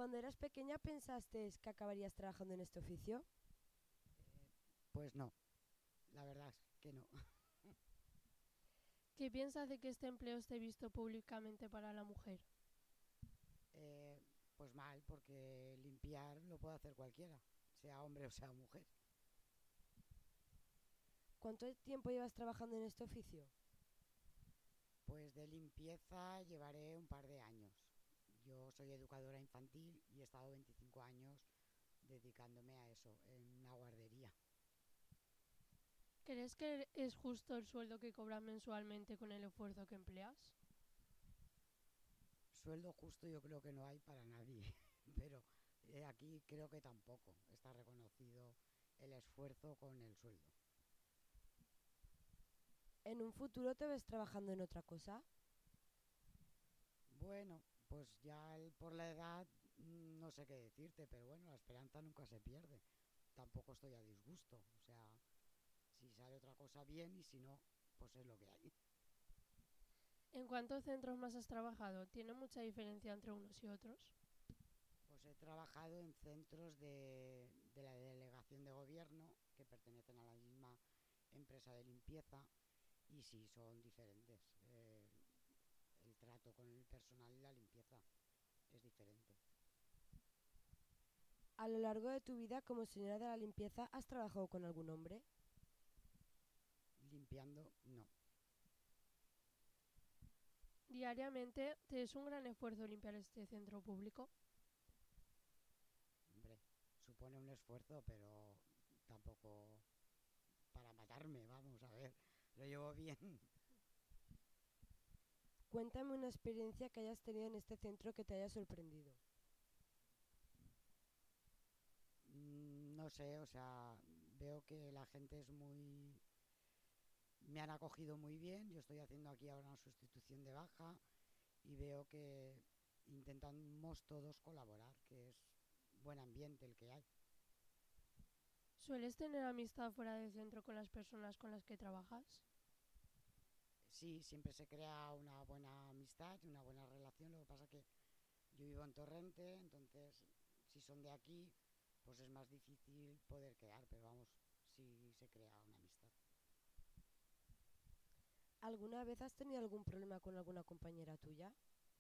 Cuando eras pequeña pensaste que acabarías trabajando en este oficio. Pues no, la verdad es que no. ¿Qué piensas de que este empleo esté visto públicamente para la mujer? Eh, pues mal, porque limpiar lo puede hacer cualquiera, sea hombre o sea mujer. ¿Cuánto tiempo llevas trabajando en este oficio? Pues de limpieza llevaré un par de años. Yo soy educadora infantil y he estado 25 años dedicándome a eso, en una guardería. ¿Crees que es justo el sueldo que cobras mensualmente con el esfuerzo que empleas? Sueldo justo yo creo que no hay para nadie, pero aquí creo que tampoco está reconocido el esfuerzo con el sueldo. ¿En un futuro te ves trabajando en otra cosa? Bueno, pues ya por la edad no sé qué decirte, pero bueno, la esperanza nunca se pierde. Tampoco estoy a disgusto, o sea, si sale otra cosa bien y si no, pues es lo que hay. ¿En cuántos centros más has trabajado? ¿Tiene mucha diferencia entre unos y otros? Pues he trabajado en centros de la delegación de gobierno que pertenecen a la misma empresa de limpieza y sí son diferentes. El trato con el personal y la limpieza es diferente. A lo largo de tu vida como señora de la limpieza, ¿has trabajado con algún hombre? Limpiando, no. Diariamente, ¿te es un gran esfuerzo limpiar este centro público? Hombre, supone un esfuerzo, pero tampoco para matarme, vamos a ver. Lo llevo bien. Cuéntame una experiencia que hayas tenido en este centro que te haya sorprendido. No sé, o sea, veo que la gente es muy... Me han acogido muy bien. Yo estoy haciendo aquí ahora una sustitución de baja y veo que intentamos todos colaborar, que es buen ambiente el que hay. ¿Sueles tener amistad fuera del centro con las personas con las que trabajas? Sí, siempre se crea una buena amistad y una buena relación. Lo que pasa que yo vivo en Torrente, entonces si son de aquí, pues es más difícil poder quedar, pero vamos, sí se crea una amistad. ¿Alguna vez has tenido algún problema con alguna compañera tuya?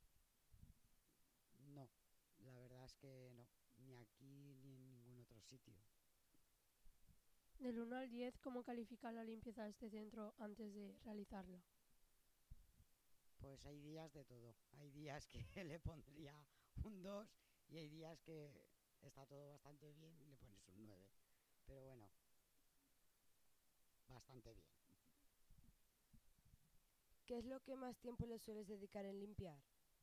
No, la verdad es que no, ni aquí ni en ningún otro sitio. Del 1 al 10, ¿cómo calificar la limpieza de este centro antes de realizarla? Pues hay días de todo. Hay días que le pondría un 2 y hay días que está todo bastante bien y le pones un 9. Pero bueno, bastante bien. ¿Qué es lo que más tiempo le sueles dedicar en limpiar?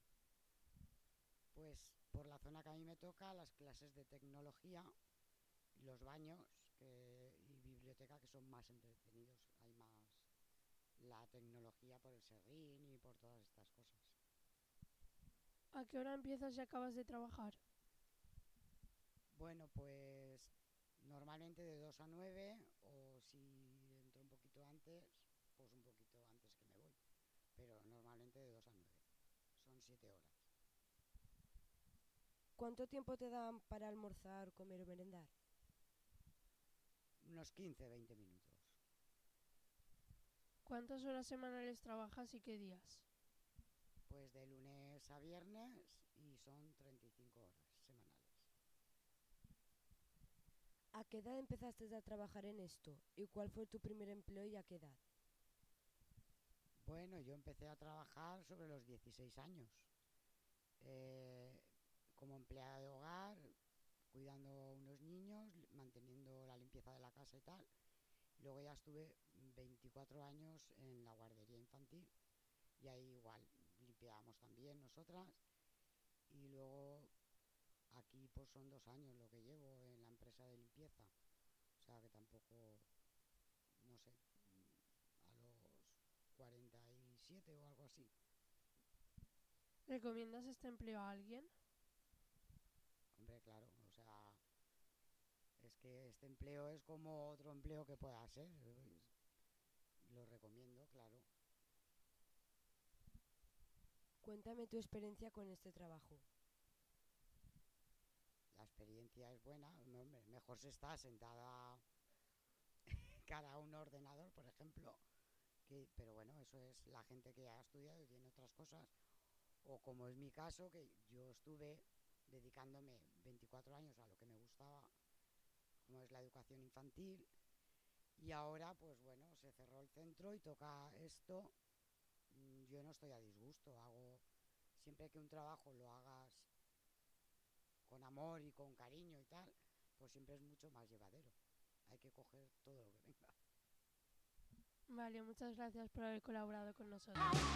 Pues por la zona que a mí me toca, las clases de tecnología y los baños y biblioteca que son más entretenidos. Hay más la tecnología por el serrín y por todas estas cosas. ¿A qué hora empiezas y acabas de trabajar? Bueno, pues normalmente de 2 a 9 o si entro un poquito antes, pues un poquito antes que me voy. Pero normalmente de 2 a 9. Son 7 horas. ¿Cuánto tiempo te dan para almorzar, comer o merendar? Unos 15, 20 minutos. ¿Cuántas horas semanales trabajas y qué días? Pues de lunes a viernes y son 35 horas semanales. ¿A qué edad empezaste a trabajar en esto? ¿Y cuál fue tu primer empleo y a qué edad? Bueno, yo empecé a trabajar sobre los 16 años. Eh, Como empleada de hogar, cuidando a unos niños, manteniendo la limpieza de la casa y tal. Luego ya estuve 24 años en la guardería infantil y ahí igual limpiábamos también nosotras. Y luego aquí pues son 2 años lo que llevo en la empresa de limpieza. O sea que tampoco, no sé, a los 47 o algo así. ¿Recomiendas este empleo a alguien? Hombre, claro, o sea, es que este empleo es como otro empleo que pueda ser. Lo recomiendo, claro. Cuéntame tu experiencia con este trabajo. experiencia es buena, hombre, mejor se está sentada cara a un ordenador, por ejemplo, pero bueno, eso es la gente que ha estudiado y tiene otras cosas, o como es mi caso, que yo estuve dedicándome 24 años a lo que me gustaba, como es la educación infantil, y ahora pues bueno, se cerró el centro y toca esto. Yo no estoy a disgusto, hago siempre que un trabajo lo hagas con amor y con cariño y tal, pues siempre es mucho más llevadero. Hay que coger todo lo que venga. Vale, muchas gracias por haber colaborado con nosotros.